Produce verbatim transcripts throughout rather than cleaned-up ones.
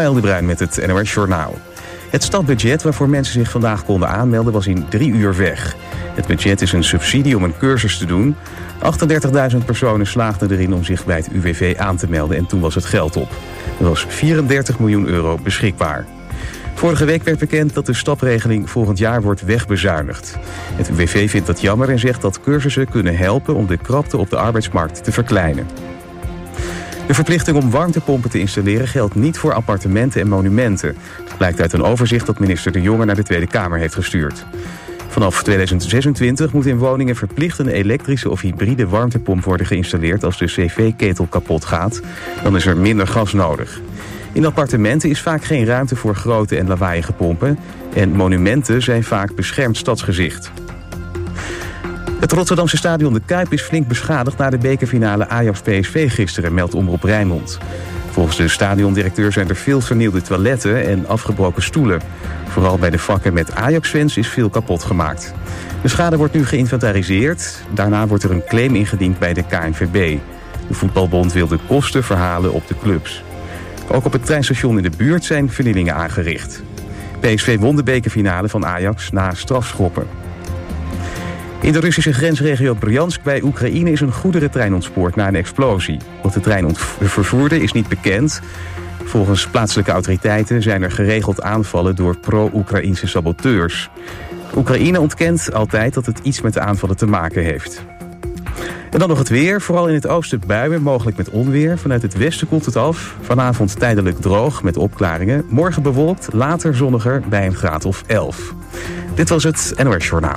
Stijl de Bruin met het N O S Journaal. Het stadbudget waarvoor mensen zich vandaag konden aanmelden was in drie uur weg. Het budget is een subsidie om een cursus te doen. achtendertigduizend personen slaagden erin om zich bij het U W V aan te melden en toen was het geld op. Er was vierendertig miljoen euro beschikbaar. Vorige week werd bekend dat de stapregeling volgend jaar wordt wegbezuinigd. Het U W V vindt dat jammer en zegt dat cursussen kunnen helpen om de krapte op de arbeidsmarkt te verkleinen. De verplichting om warmtepompen te installeren geldt niet voor appartementen en monumenten. Dat blijkt uit een overzicht dat minister De Jonge naar de Tweede Kamer heeft gestuurd. Vanaf tweeduizend zesentwintig moet in woningen verplicht een elektrische of hybride warmtepomp worden geïnstalleerd als de cv-ketel kapot gaat. Dan is er minder gas nodig. In appartementen is vaak geen ruimte voor grote en lawaaiige pompen en monumenten zijn vaak beschermd stadsgezicht. Het Rotterdamse stadion De Kuip is flink beschadigd na de bekerfinale Ajax P S V gisteren, meldt Omroep Rijnmond. Volgens de stadiondirecteur zijn er veel vernielde toiletten en afgebroken stoelen. Vooral bij de vakken met Ajax-fans is veel kapot gemaakt. De schade wordt nu geïnventariseerd. Daarna wordt er een claim ingediend bij de K N V B. De voetbalbond wil de kosten verhalen op de clubs. Ook op het treinstation in de buurt zijn vernielingen aangericht. P S V won de bekerfinale van Ajax na strafschoppen. In de Russische grensregio Bryansk bij Oekraïne is een goederentrein ontspoord na een explosie. Wat de trein ont- vervoerde is niet bekend. Volgens plaatselijke autoriteiten zijn er geregeld aanvallen door pro-Oekraïnse saboteurs. Oekraïne ontkent altijd dat het iets met de aanvallen te maken heeft. En dan nog het weer. Vooral in het oosten buien, mogelijk met onweer. Vanuit het westen koelt het af. Vanavond tijdelijk droog met opklaringen. Morgen bewolkt, later zonniger bij een graad of elf. Dit was het N O S Journaal.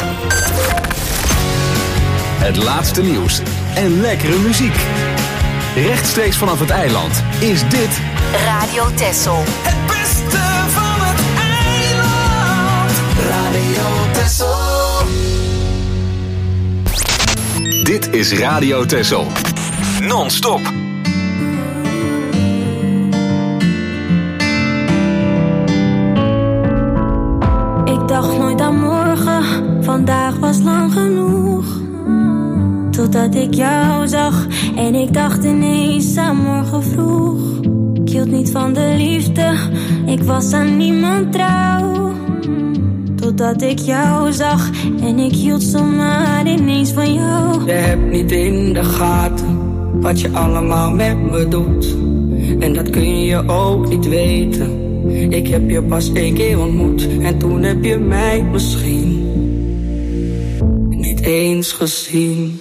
Het laatste nieuws en lekkere muziek. Rechtstreeks vanaf het eiland is dit Radio Texel. Het beste van het eiland. Radio Texel. Dit is Radio Texel. Non-stop. Ik dacht nooit aan morgen, vandaag was lang genoeg. Totdat ik jou zag en ik dacht ineens aan morgen vroeg. Ik hield niet van de liefde, ik was aan niemand trouw. Totdat ik jou zag en ik hield zomaar ineens van jou. Je hebt niet in de gaten wat je allemaal met me doet. En dat kun je ook niet weten. Ik heb je pas één keer ontmoet en toen heb je mij misschien niet eens gezien.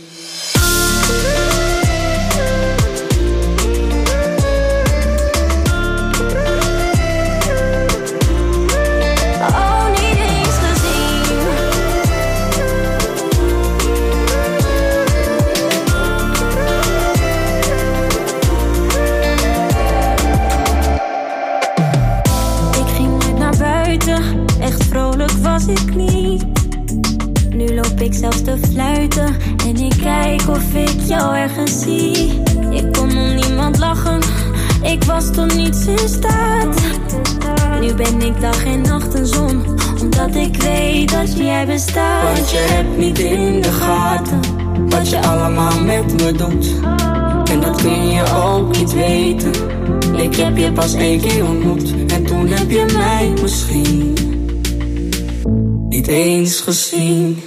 Ik zelfs te fluiten en ik kijk of ik jou ergens zie. Ik kon om niemand lachen, ik was tot niets in staat. Nu ben ik dag en nacht een zon, omdat ik weet dat jij bestaat. Want je hebt niet in de gaten wat je allemaal met me doet. En dat kun je ook niet weten. Ik heb je pas één keer ontmoet en toen heb je mij misschien niet eens gezien.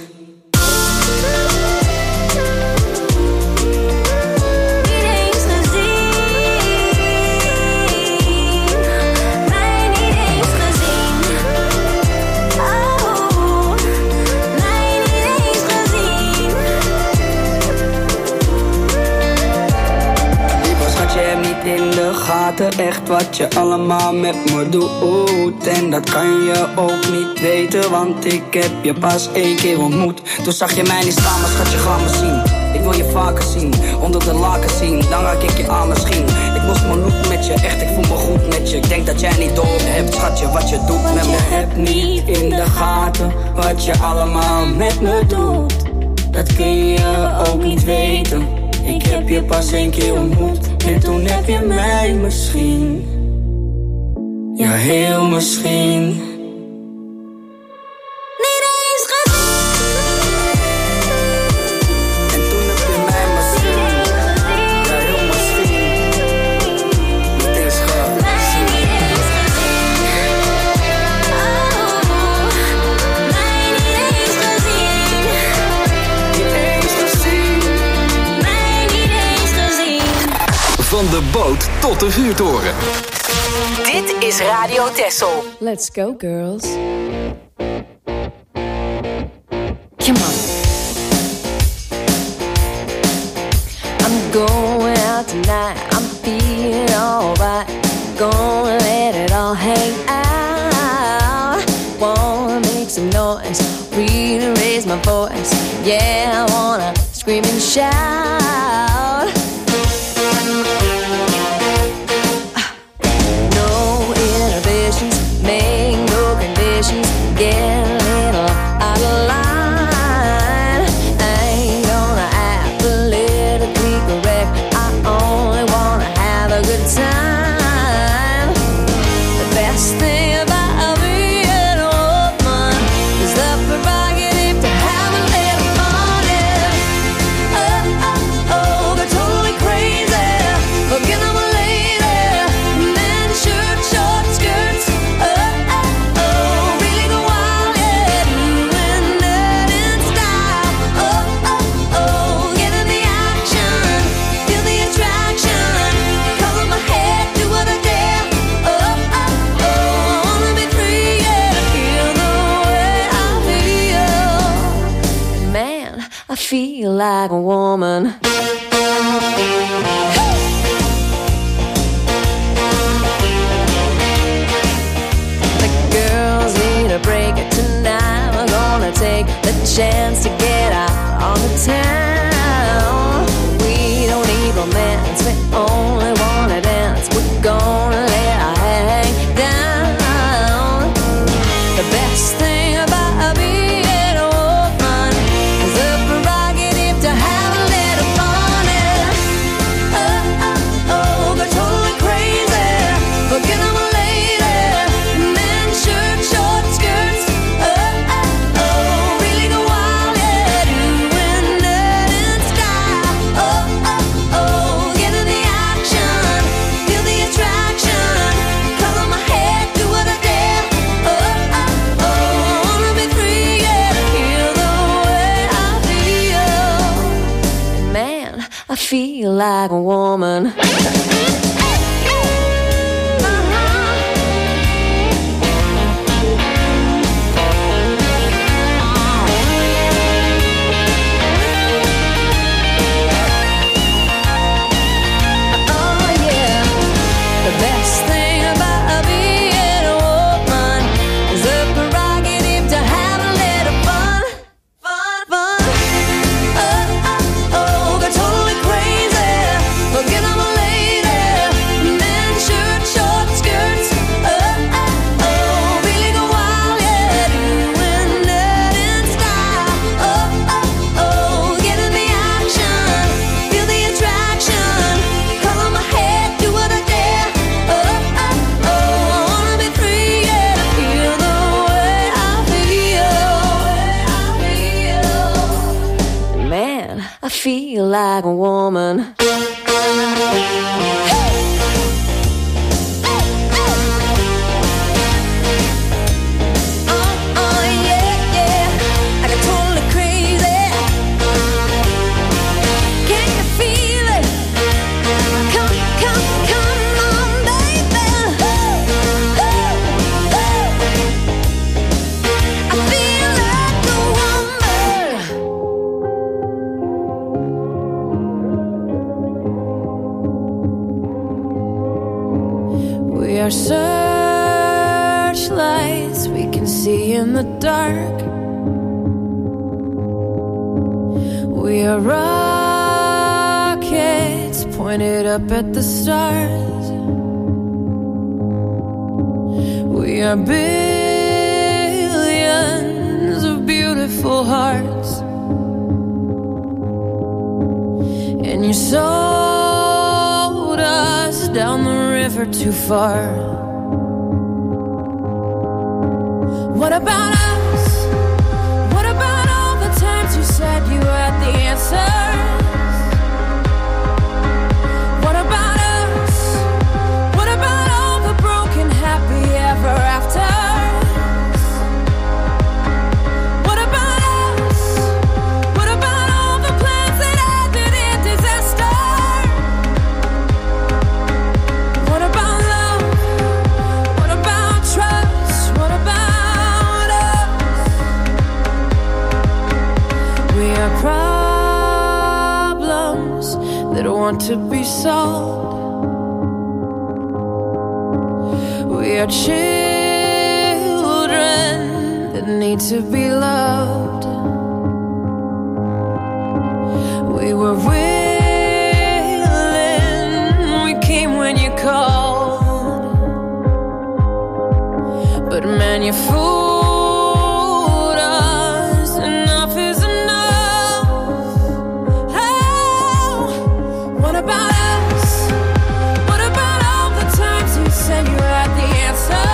Echt wat je allemaal met me doet. En dat kan je ook niet weten, want ik heb je pas één keer ontmoet. Toen zag je mij niet staan, maar schat, je gaat me zien. Ik wil je vaker zien, onder de laken zien. Dan raak ik je aan misschien. Ik moest me look met je, echt ik voel me goed met je. Ik denk dat jij niet door hebt, schatje, wat je doet met me. Je hebt niet in de gaten wat je allemaal met me doet. Dat kun je ook niet weten. Ik heb je pas één keer ontmoet en toen heb je mij misschien, ja heel misschien, niet eens gezien. En toen heb je mij misschien, ja heel misschien, niet eens gezien. Mij niet eens gezien. de boot tot de vuurtoren. Dit is Radio Texel. Let's go, girls. Come on. I'm going out tonight. I'm feeling alright. Gonna let it all hang out. Wanna make some noise, really raise my voice. Yeah, I wanna scream and shout. No inhibitions, make no conditions. Get a little out of line. I ain't gonna act politically correct. I only wanna have a good time. The best thing about being a woman is the prerogative to have a little fun. Yeah. Oh, oh, oh, they're totally crazy. Forget I'm a lady. Men, shirt, short skirts. Oh, oh, oh, really go wild, yeah. Doing that in style. Oh, oh, oh, get in the action. Feel the attraction. Cover my head, do what I dare. Oh, oh, oh, I wanna be free, yeah. Feel the way I feel. Man, I feel like a woman. The girls need a break tonight. We're gonna take the chance to get out on the town. We don't need romance, we only wanna dance. We're gonna let our hair hang down. The best thing about being a woman is the prerogative to have a little fun. Yeah. Oh, oh, oh, they're totally crazy. Forget I'm a lady. Men, shirt, short skirts. Oh, oh, oh, really go wild, yeah. Doing that in style. Oh, oh, oh, get in the action. Feel the attraction. Color my head, do what I dare. Oh, oh, oh, I wanna be free, yeah. Feel the way I feel. Man, I feel like a woman. Oh yeah, the best thing about being a woman is the prerogative to have a little fun, fun, fun. Oh, oh, oh, they're totally crazy. Forget I'm a lady. Men, shirt, short skirts. Oh, oh, oh, really go wild, yeah. Doing that in style. Oh, oh, oh, get in the action. Feel the attraction. Color my head, do what I dare. Oh, oh, oh, I wanna be free, yeah. Feel the way I feel. Man, I feel like a woman. Oh, oh, yeah, yeah. I got totally crazy. Can you feel it? Come, come, come on, baby. Ooh, ooh, ooh. I feel like a woman. We are searchlights we can see in the dark. We are rockets pointed up at the stars. We are billions of beautiful hearts. And you sold us down the river too far. What about us? What about all the times you said you had the answers? What about us? What about all the broken happy ever afters? What about us? What about all the plans that ended in disaster? to be sold. We are children that need to be loved. We were willing, we came when you called, but man, you fooled us. Enough is enough. Oh, what about us? What about all the times you said you had the answer?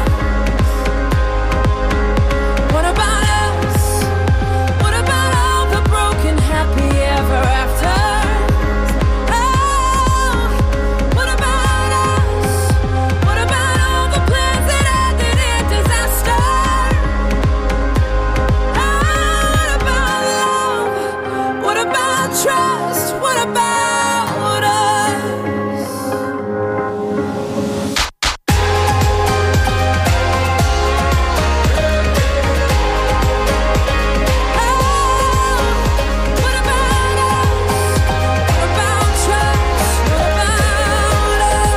What about us? What about all the broken happy ever after? Oh, what about us? What about all the plans that ended in disaster? Oh, what about love? What about trust? What about us? What about us? What about trust? What about us?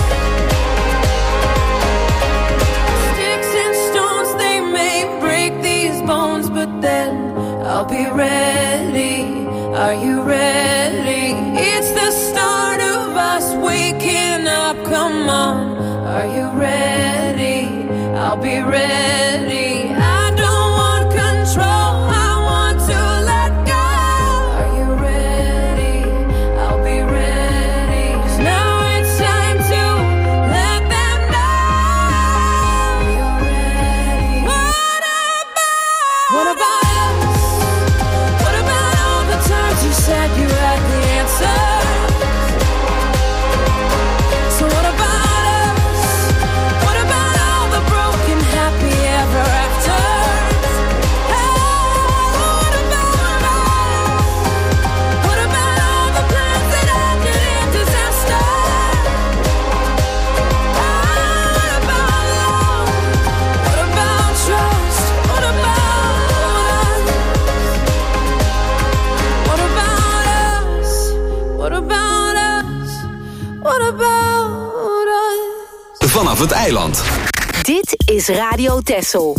Sticks and stones, they may break these bones, but then I'll be ready. Are you ready? It's the start of us waking up. Come on, are you ready? I'll be ready. I don't want control, I want to let go. Are you ready? I'll be ready. 'Cause now it's time to let them know. Are you ready? What about? What about us? What about all the times you said you had the answer? So what about us? What about all the broken happy ever after? Oh, what about us? What about all the plans that ended in disaster? Oh, what about love? What about trust? What about us? What about us? What about us? What about us? Vanaf het eiland. Dit is Radio Texel.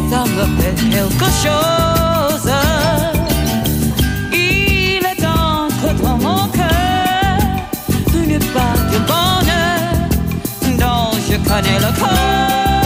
ça me fait quelque chose. Il est entre dans mon cœur une part de bonheur dont je connais le corps.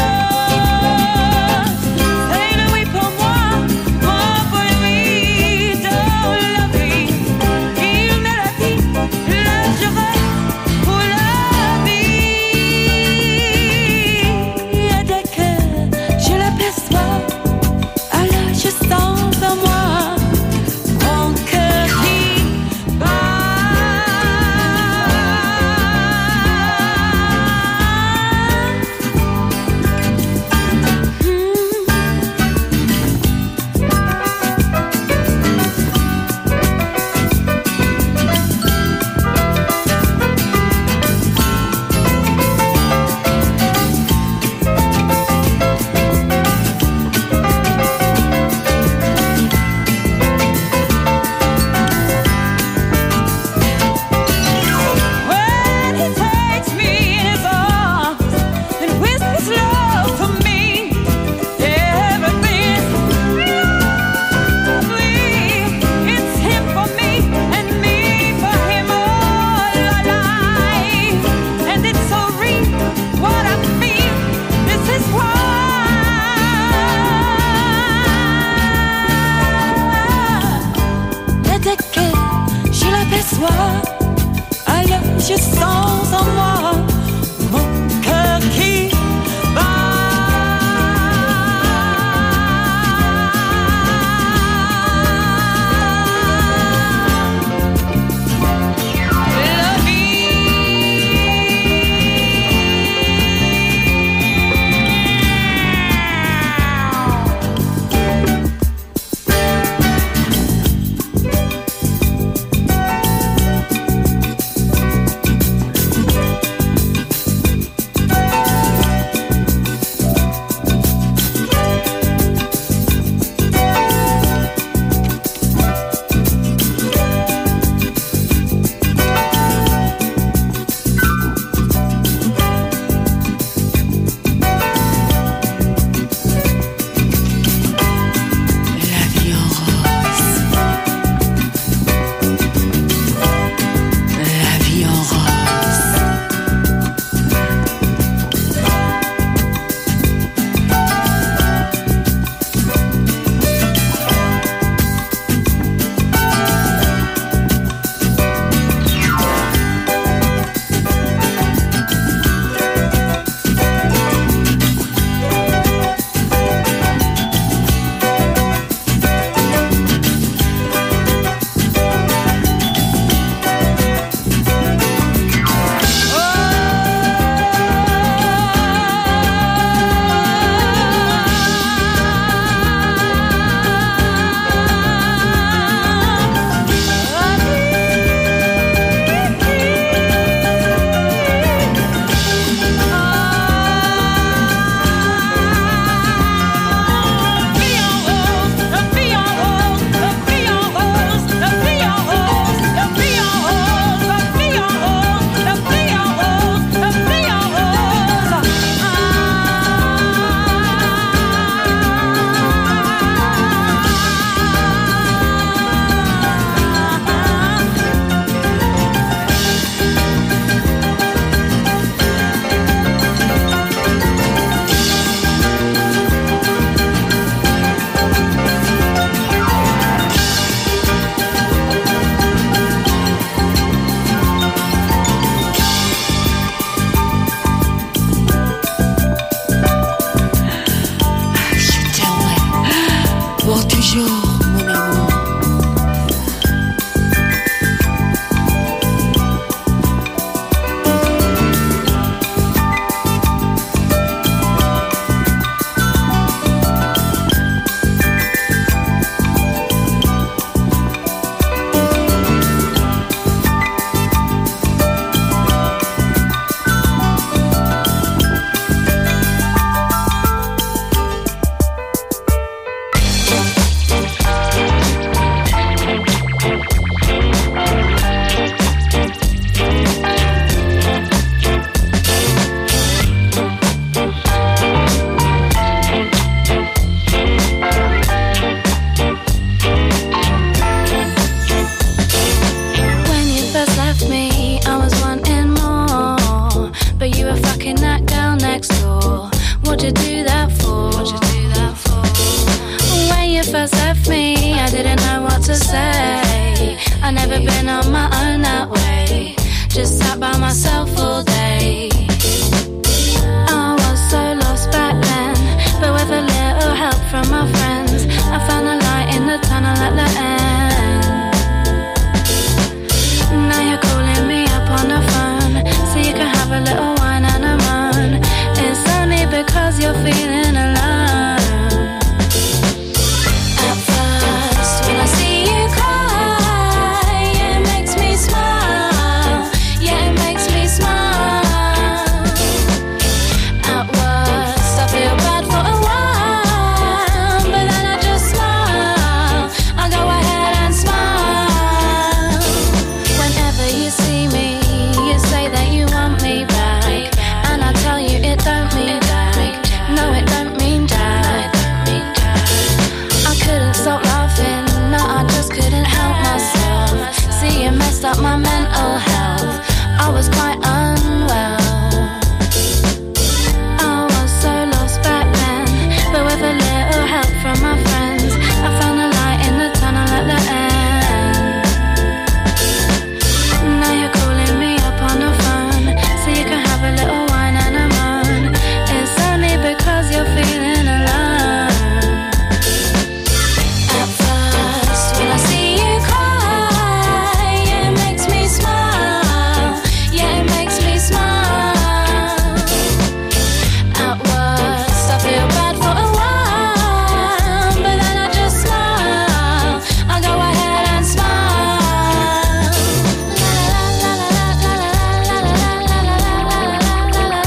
Alors je sens en moi mon cœur qui you see me, you say that you want me back, and I tell you it don't mean that. No, it don't mean that. I couldn't stop laughing, no, I just couldn't help myself. See, you messed up my mental health, I was quite unwell. I was so lost back then, but with a little help from my friends, I found a light in the tunnel at the end. Now you're calling me up on the phone, so you can have a little wine and a moan. It's only because you're feeling alone. At first, when I see you cry, yeah, it makes me smile. Yeah, it makes me smile. At worst, I feel bad for a while, but then I just smile. I go ahead and smile. La la la la la la la la la la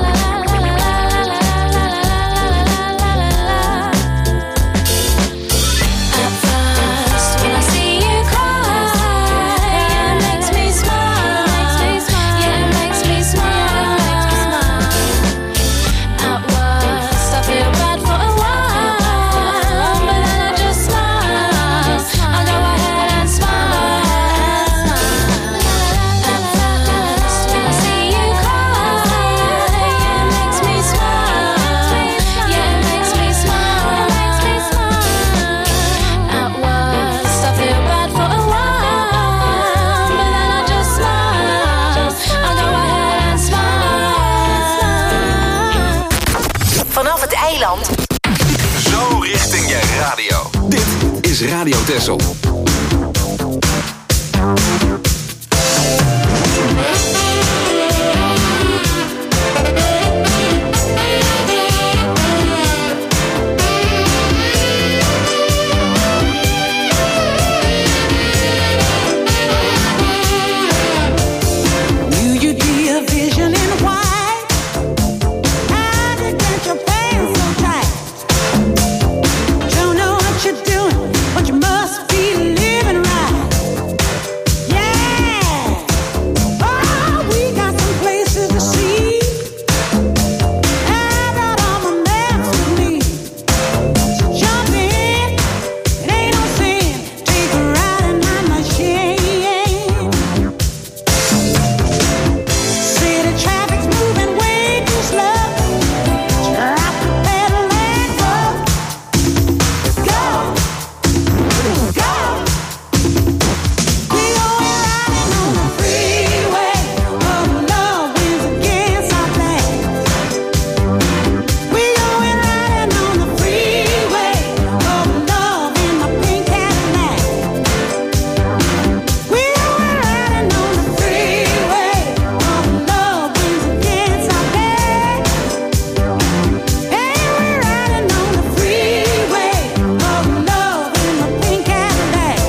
At first, when I see you cry, yeah, it makes me smile. Yeah, it makes me smile. At worst, I feel bad for a while, but then I just smile. I go ahead and smile. At first, when I see you cry, yeah, it makes me smile. Yeah, it makes me smile. At worst, I feel bad for a while, but then I just smile. I go ahead and smile. Vanaf het eiland. Zo richting je radio. Dit is Radio Texel. Knew you'd be a vision in white. How to get your pants so tight? Don't know what you're doing, but you must be living right. Yeah. Oh, we got some places to see. I got all my maps with me. So jump in, it ain't no sin. Take a ride in my machine. City traffic's moving way too slow. Drop the pedal and go. Go, go. We going riding on the freeway. Oh, love wins against our plans. We going riding on the freeway. Oh, love in my pink Cadillac. We going riding on the freeway. Oh, love wins against our plans. Hey, we're riding on the freeway. Oh, love in my pink Cadillac.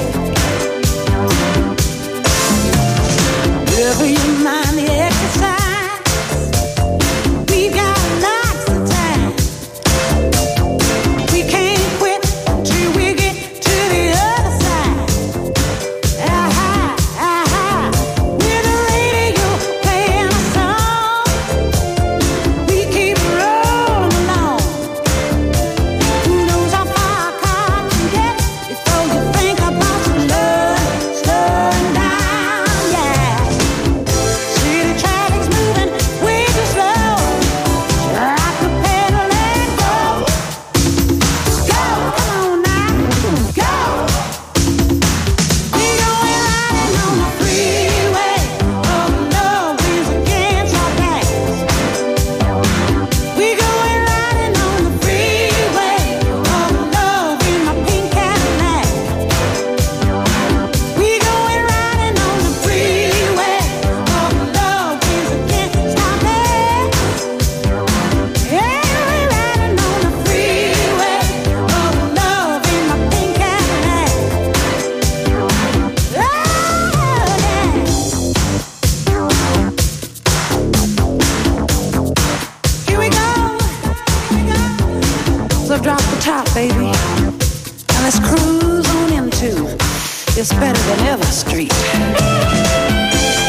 Never you mind the exercise. We've got lots of time. We can't quit till we get to the other side. Aha, aha. With the radio playing a song, we keep rolling along. Who knows how far a car can get before you think about some love slowing down, yeah. City traffic's moving way too slow. Drop the pedal and go. Go, come on now, go. We going riding on the freeway. Oh, love wins against our plans. We going riding on the freeway. Oh, love in my pink Cadillac. We going riding on the freeway. Oh, love wins against our plans. Yeah, we riding on the freeway. Oh, love in my pink Cadillac. Oh, yeah. Here we go. So drop the top, baby, and let's cruise on into this better than ever street.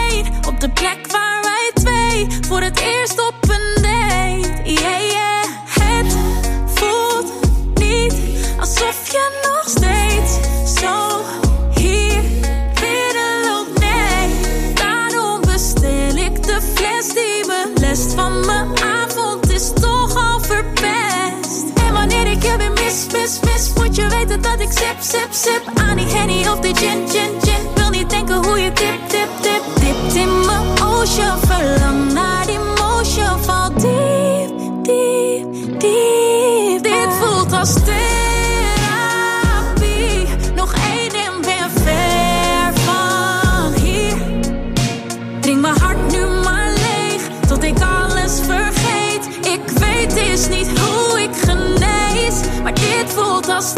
alleen op de plek waar wij twee voor het eerst op een date. Yeah, yeah. Het voelt niet alsof je nog steeds zo hier binnen loopt, nee. Daarom bestel ik de fles die me lest van mijn avond is toch al verpest. En wanneer ik je weer mis, mis, mis, moet je weten dat ik sip, sip, sip aan die Henny of die gin, gin, gin. Wil niet denken hoe je tip, tip, tip, dipt in mijn ocean. Verlang naar die motion, val diep, diep, diep. Dit voelt als therapie. Nog één en ben ver van hier. Drink mijn hart nu maar leeg, tot ik alles vergeet. Ik weet is niet hoe ik genees, maar dit voelt als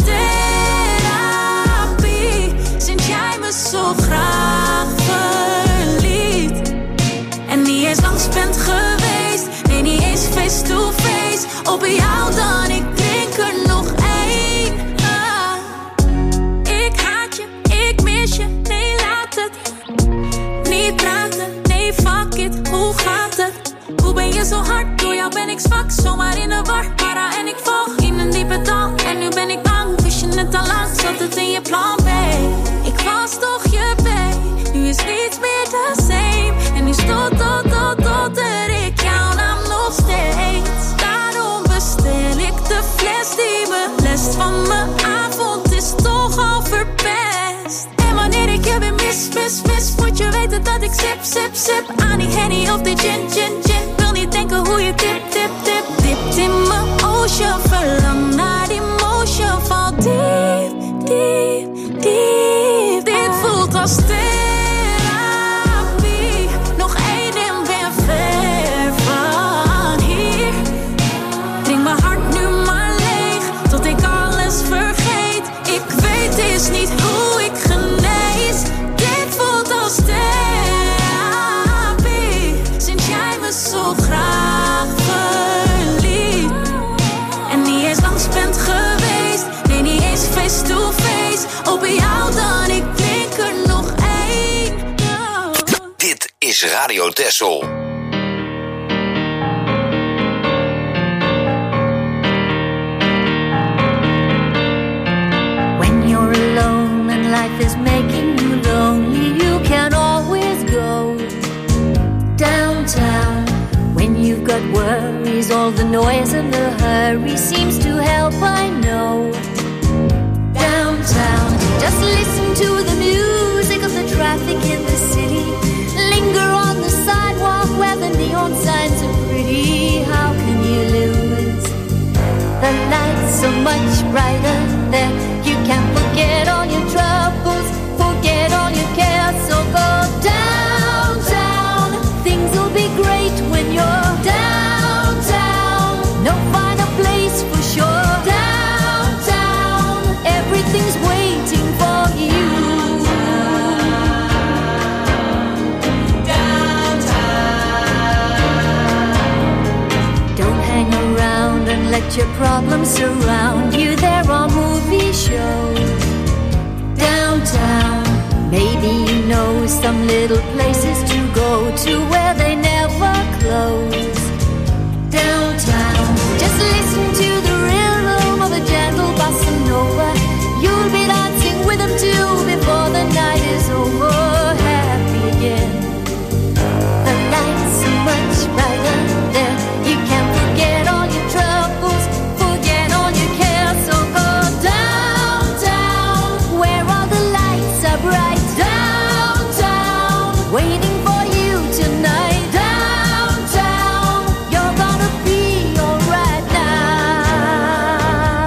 therapie. Sinds jij me zo graag verliet. En niet eens langs bent geweest, nee niet eens face to face. Op jou dan, ik drink er nog één. Ah. Ik haat je, ik mis je, nee laat het. Niet praten, nee fuck it, hoe gaat het? Hoe ben je zo hard, door jou ben ik zwak. Zomaar in de war, para en ik val in een diepe dal. En nu ben ik bang, wist je het al lang, zat het in je plan B. Ik was toch je bae, nu is niets meer the same. En nu stoot, tot, tot, tot er ik jouw naam nog steeds. Daarom bestel ik de fles die me lest van mijn avond is toch al verpest. En wanneer ik je weer mis, mis, mis, moet je weten dat ik sip, sip, sip aan die Henny of die gin, gin, gin. Wil niet denken hoe je tip, tip, tip, dipt in mijn ocean. Verlang naar die motion, val diep, diep, diep. Dit voelt als therapie. Nog één en ben ver van hier. Drink mijn hart nu maar leeg, tot ik alles vergeet. Ik weet is niet hoe ik genees. Dit voelt als therapie. Sinds jij me zo graag verliet. En niet eens langs bent geweest, nee niet eens face to face. Op jou dan, ik drink er nog één. Oh. Dit is Radio Texel. When you're alone and life is making you lonely, you can always go downtown. When you've got worries, all the noise and the hurry seems to help, I know. Downtown, just listen to the music of the traffic in the city. Linger on the sidewalk where the neon signs are pretty. How can you lose? The lights so much brighter there. You can forget all your troubles, forget all your cares. So go downtown, things will be great when you're downtown. No finer place for sure. Downtown, everything's waiting for you. Don't hang around and let your problems surround you. There are movie shows downtown. Maybe you know some little places to go to where they never close. Downtown, just listen to the rhythm of a gentle bossa nova. You'll be dancing with them too before the night is over. Happy again. The lights so much brighter there. You can forget all your troubles, forget all your cares. So go downtown, where all the lights are bright. Downtown, waiting for you tonight. Downtown, you're gonna be alright now.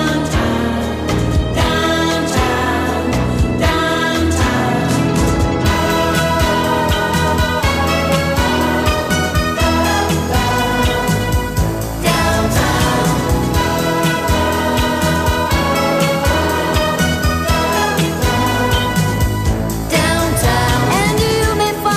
Downtown, downtown, downtown, and you may find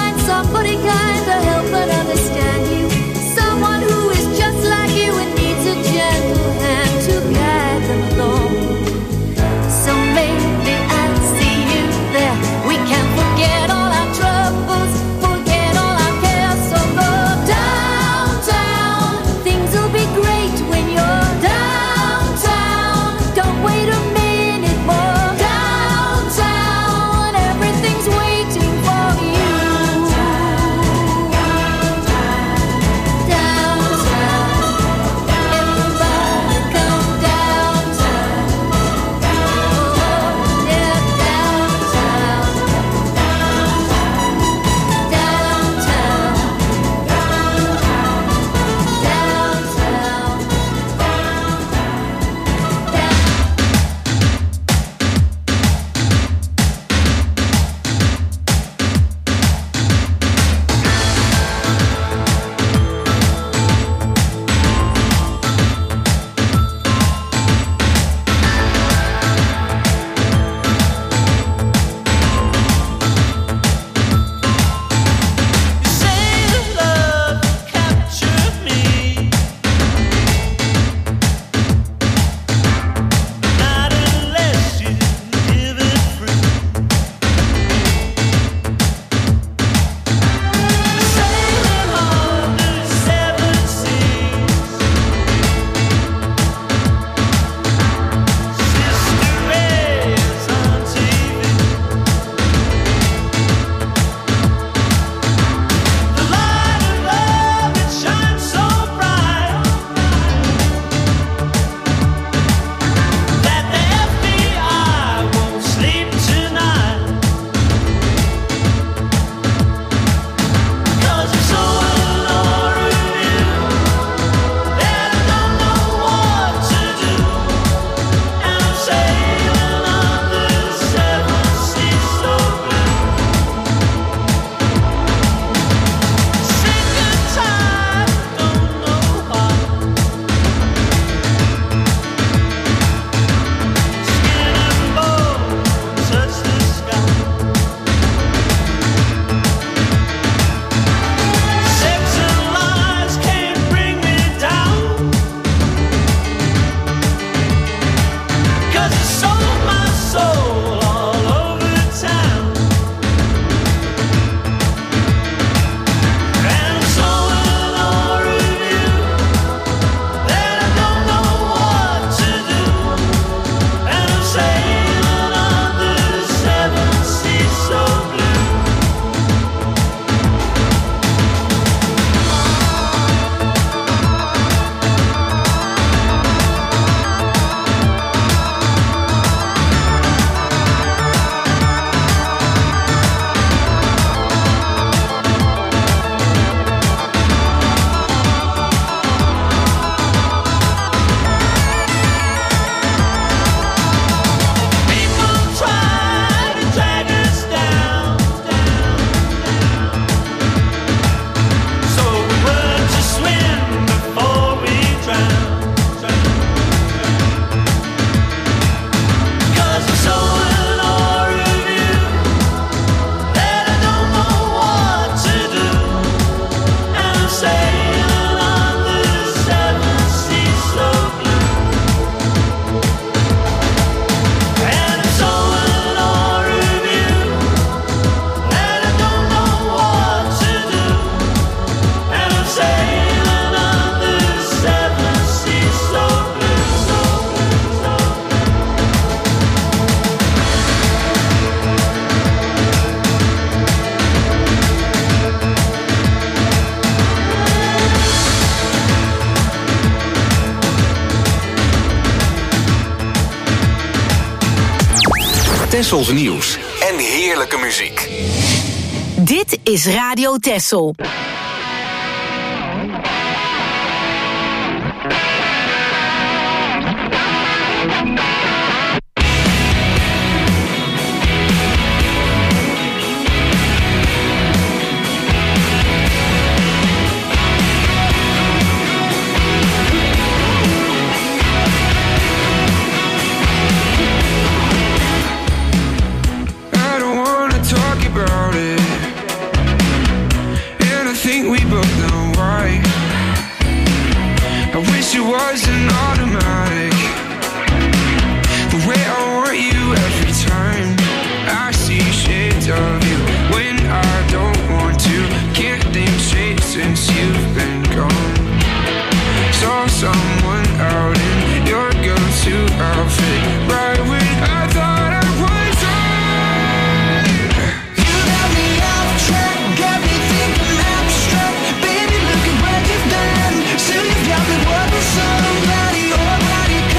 Tessels nieuws. En heerlijke muziek. Dit is Radio Tessel. It wasn't automatic. The way I want you every time I see shades of you when I don't want to. Can't think straight since you've been gone. Saw someone out in your go-to outfit right when I thought I was on. You got me off track, got me thinking abstract. Baby, look at what you've done. So you've got me wanting somebody, oh, body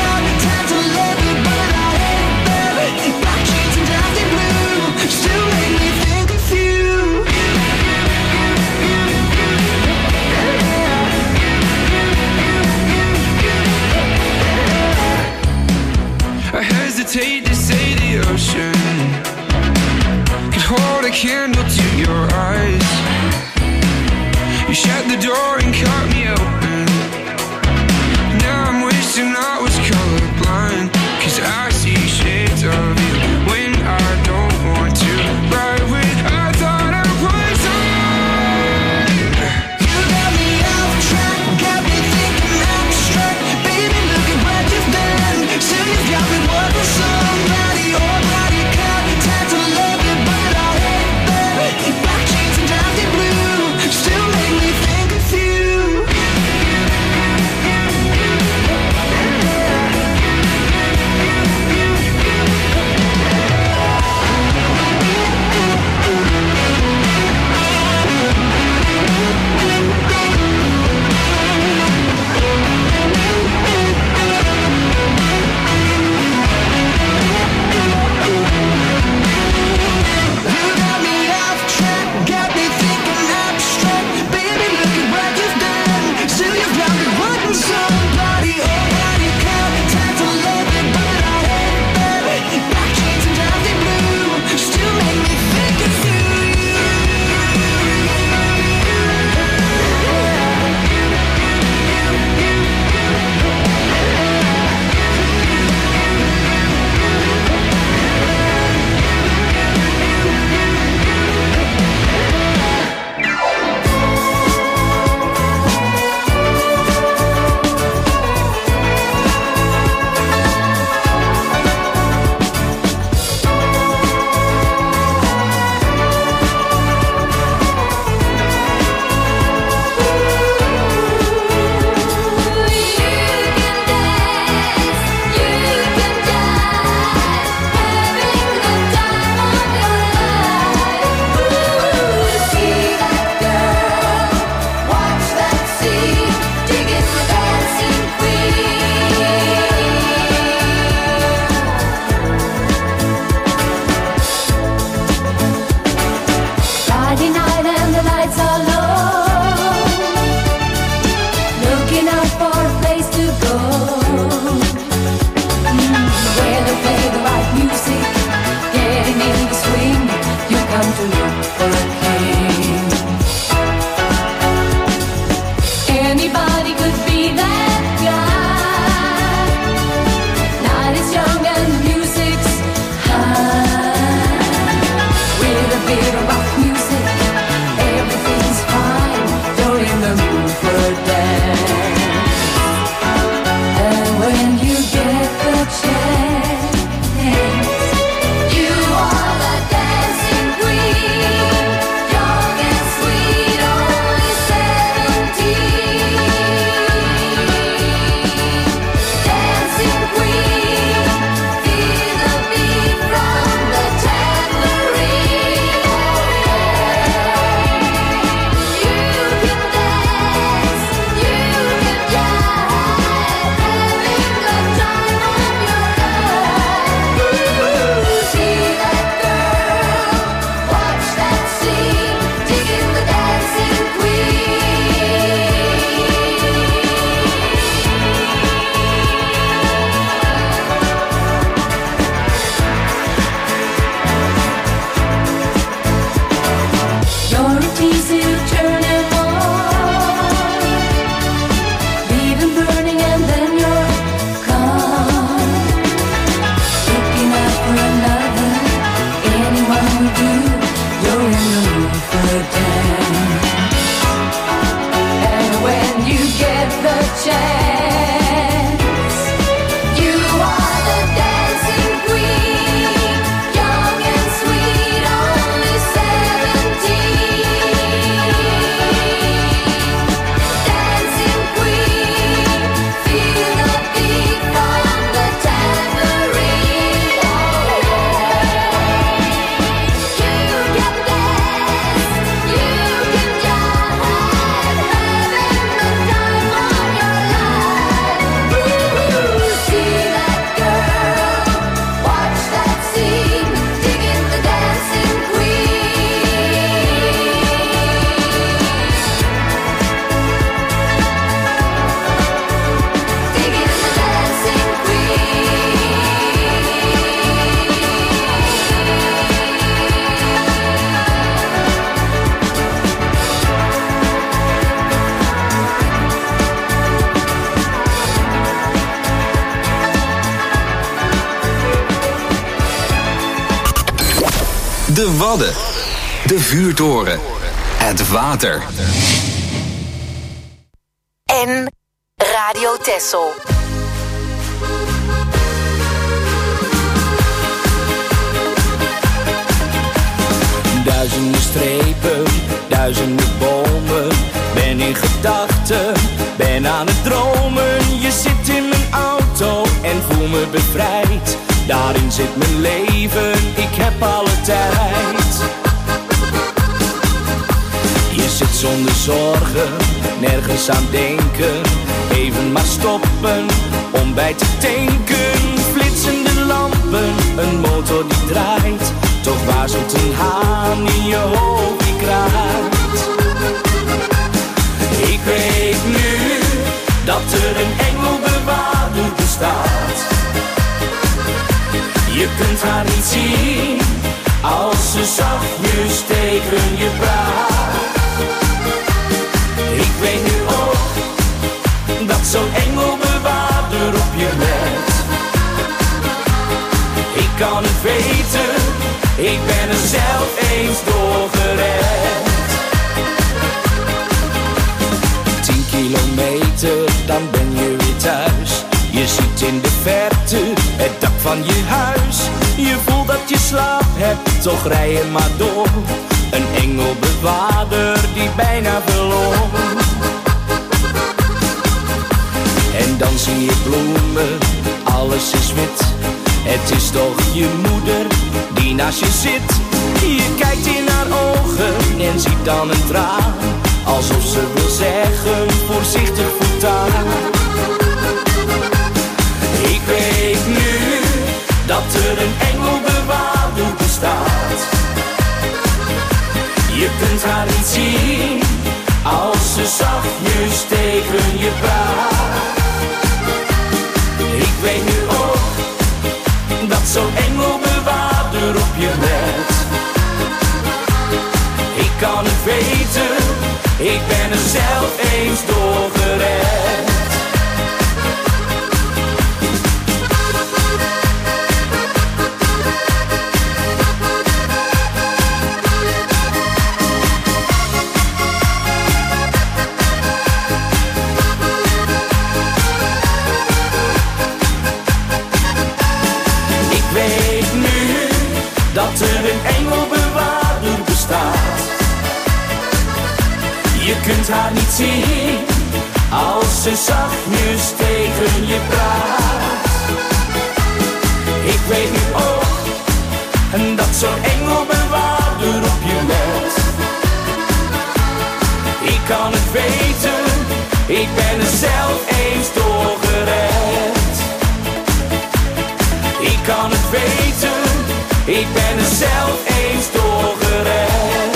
De Wadden. De vuurtoren. Het water. En Radio Texel. Duizenden strepen, duizenden bomen. Ben in gedachten, ben aan het dromen. Je zit in mijn auto en voel me bevrijd. Daarin zit mijn leven, ik heb alle tijd. Je zit zonder zorgen, nergens aan denken. Even maar stoppen, om bij te tanken. Flitsende lampen, een motor die draait. Toch waarzelt een haan in je hoofd die kraait. Ik weet nu dat er een engelbewaarder bestaat. Je kunt haar niet zien als ze zachtjes tegen je praat. Ik weet nu ook dat zo'n engelbewaarder op je let. Ik kan het weten, ik ben er zelf eens door gered. Tien kilometer, dan ben je weer thuis. Je ziet in de verte het dak van je huis. Je voelt dat je slaap hebt, toch rij je maar door. Een engelbewaarder die bijna verloor. En dan zie je bloemen, alles is wit. Het is toch je moeder die naast je zit. Je kijkt in haar ogen en ziet dan een traan. Alsof ze wil zeggen, voorzichtig voortaan. Ik weet nu dat er een engelbewaarder bestaat. Je kunt haar niet zien als ze zachtjes tegen je praat. Ik weet nu ook dat zo'n engelbewaarder op je let. Ik kan het weten, ik ben er zelf eens door gered. Dat er een engelbewaarder bestaat. Je kunt haar niet zien als ze zachtjes tegen je praat. Ik weet nu ook dat zo'n engelbewaarder op je let. Ik kan het weten, ik ben er zelf eens door gered. Ik kan het weten, ik ben er zelf eens door gered.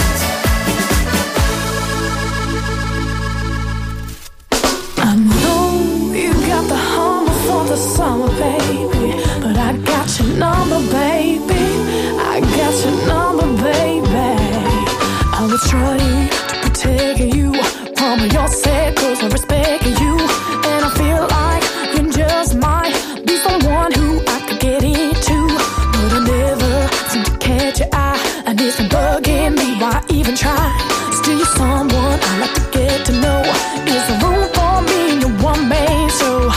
I know you got the hunger for the summer, baby, but I got your number, baby. I got your number, baby. I was trying to protect you from yourself, 'cause I respect you, and I feel like you just might be someone who I could get into. But I never seem to catch your eye, and it's been bugging me. Why even try? Still you're someone I like to get to know. Is there room for me in your one man show?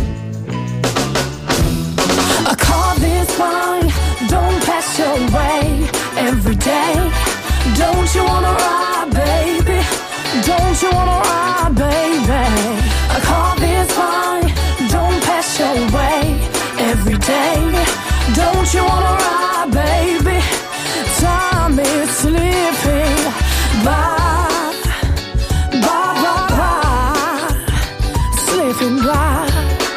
I call this fine, don't pass your way every day. Don't you wanna ride, baby? Don't you wanna ride, baby? I call this fine, don't pass your way every day. Don't you wanna ride, baby? Time is slipping by, by, by, by, slipping by.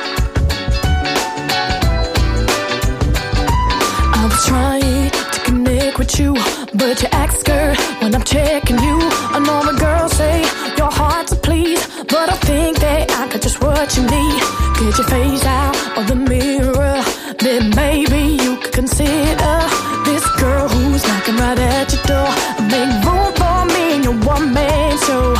I was trying to connect with you, but you act scared when I'm checking you. I know the girls say your heart's a please, but I think that I got just what you need. Get your face out of the mirror, then maybe you could consider this girl who's knocking right at your door. Make room for me in your one man show.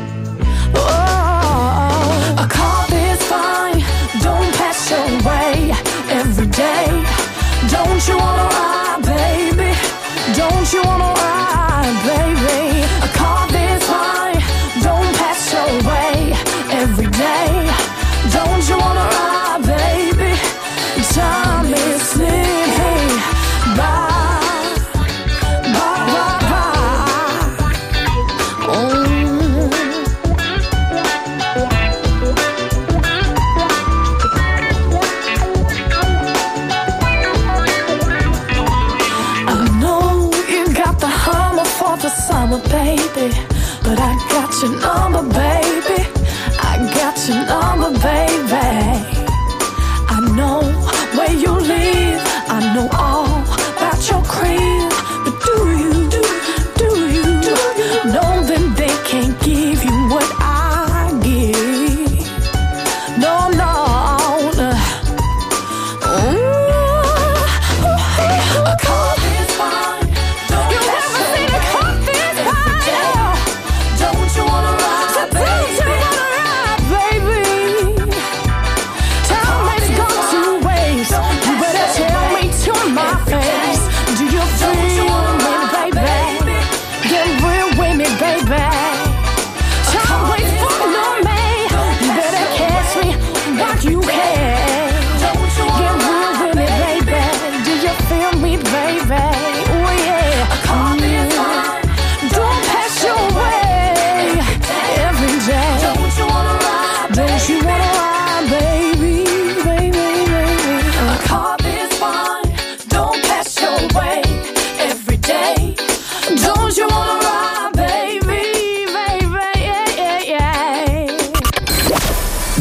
Oh, I call this fine, don't pass your way every day. Don't you wanna ride, baby? Don't you wanna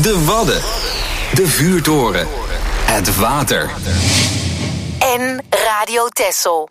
De Wadden. De vuurtoren. Het water. En Radio Texel.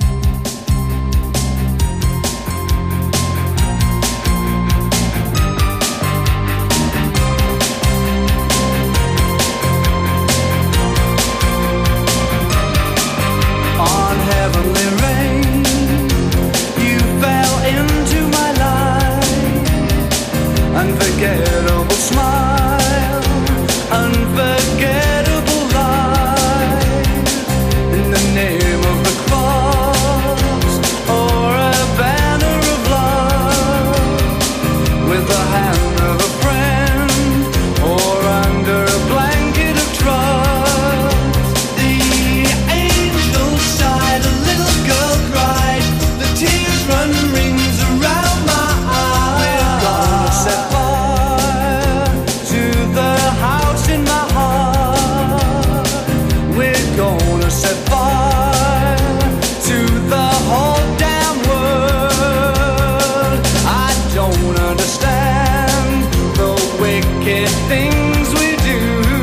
On heavenly rain, you fell into my life. Unforgettable smile, unforgettable life. In the name of the cross, or a banner of love, with the hand of a friend, or under a blanket of trust. The angels sighed, a little girl cried, the tears run rings around my eyes. We're gonna set fire to the house in my heart. We're gonna set fire to the whole damn world. I don't understand the wicked things we do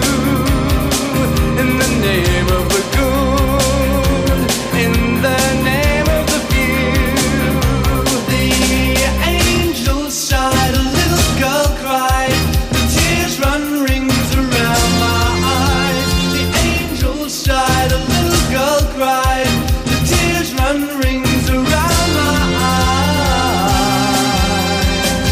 in the name of the good, in the name of the few. The angels sighed, a little girl cried, the tears run rings around my eyes. The angels sighed, a little girl cried, the tears run rings around my eyes.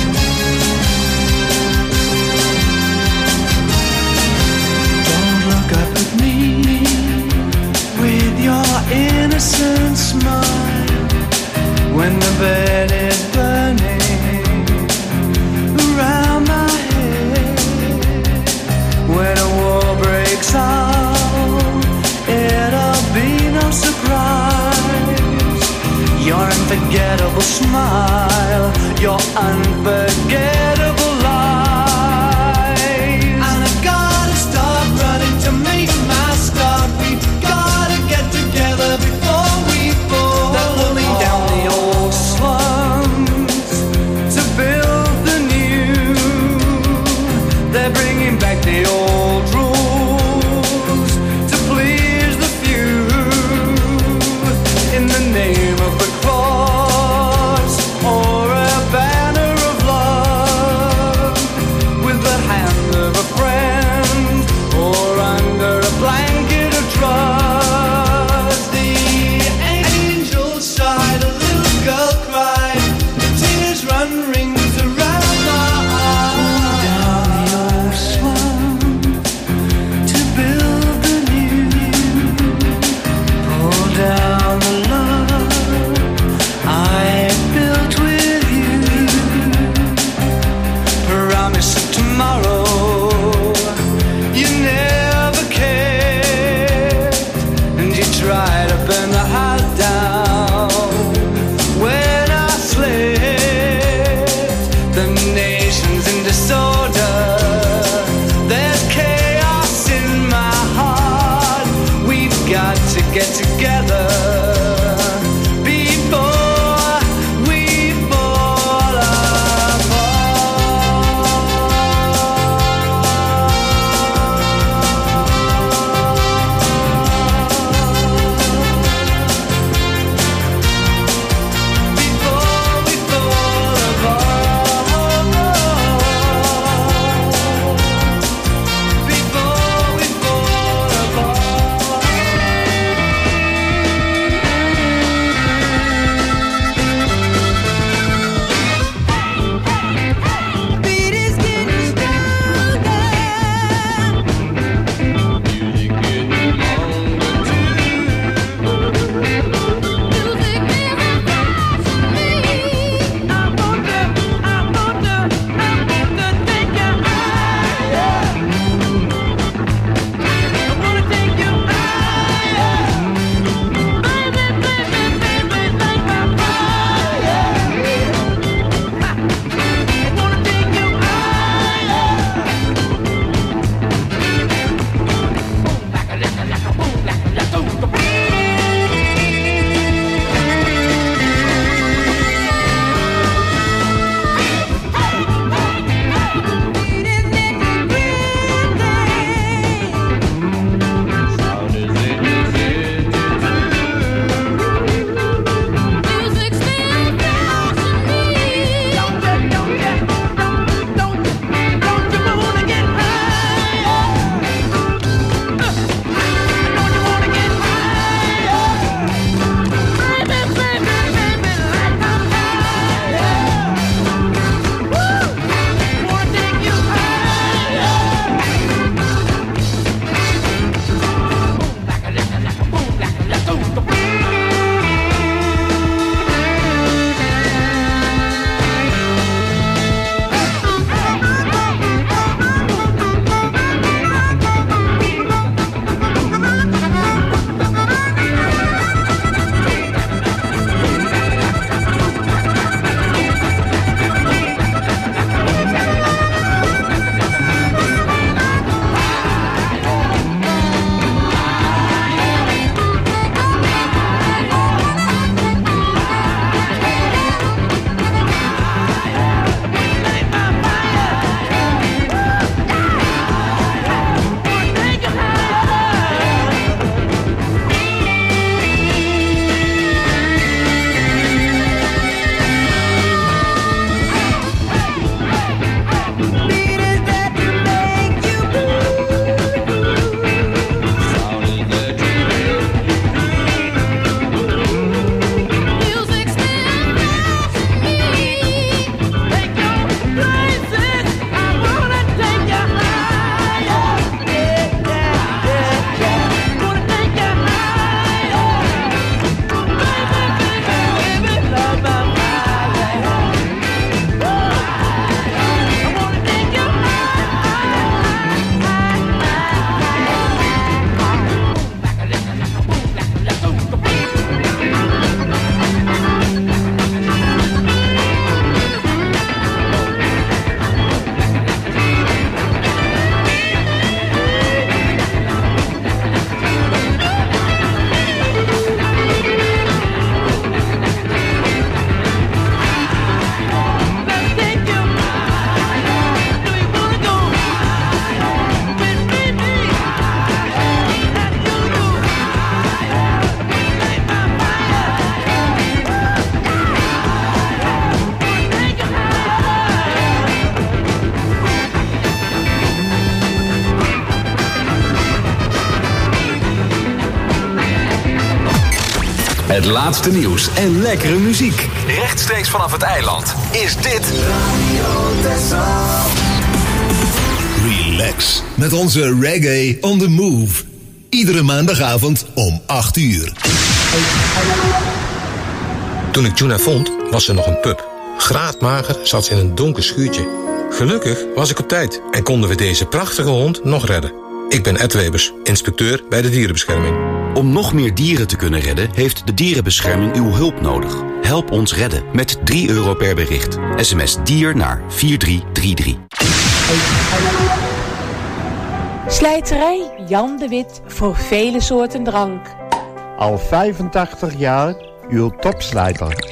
Don't look up at me with your innocent smile when the bed is burning around my head. When a war breaks out, it'll be no surprise. Your unforgettable smile, your unforgettable lies. And I gotta stop running to make my start. We gotta get together before we fall. They're pulling down the old slums to build the new. They're bringing back the old rules to please the few. In the name of the cross, or a banner of love, Het laatste nieuws en lekkere muziek. Rechtstreeks vanaf het eiland is dit Radio Texel. Relax met onze Reggae on the Move. Iedere maandagavond om acht uur. Toen ik Juna vond, was ze nog een pup. Graadmager zat ze in een donker schuurtje. Gelukkig was ik op tijd en konden we deze prachtige hond nog redden. Ik ben Ed Webers, inspecteur bij de dierenbescherming. Om nog meer dieren te kunnen redden, heeft de dierenbescherming uw hulp nodig. Help ons redden met drie euro per bericht. S M S dier naar vier drie drie drie. Slijterij Jan de Wit voor vele soorten drank. Al vijfentachtig jaar uw topslijter.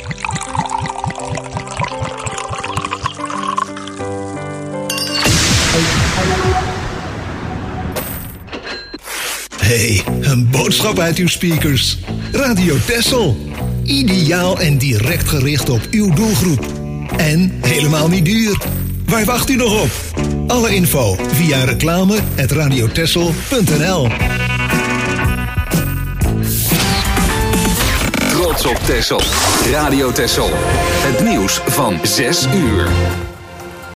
Hey, een boodschap uit uw speakers. Radio Texel. Ideaal en direct gericht op uw doelgroep. En helemaal niet duur. Waar wacht u nog op? Alle info via reclame at radiotexel punt n l. Trots op Texel. Radio Texel. Het nieuws van zes uur.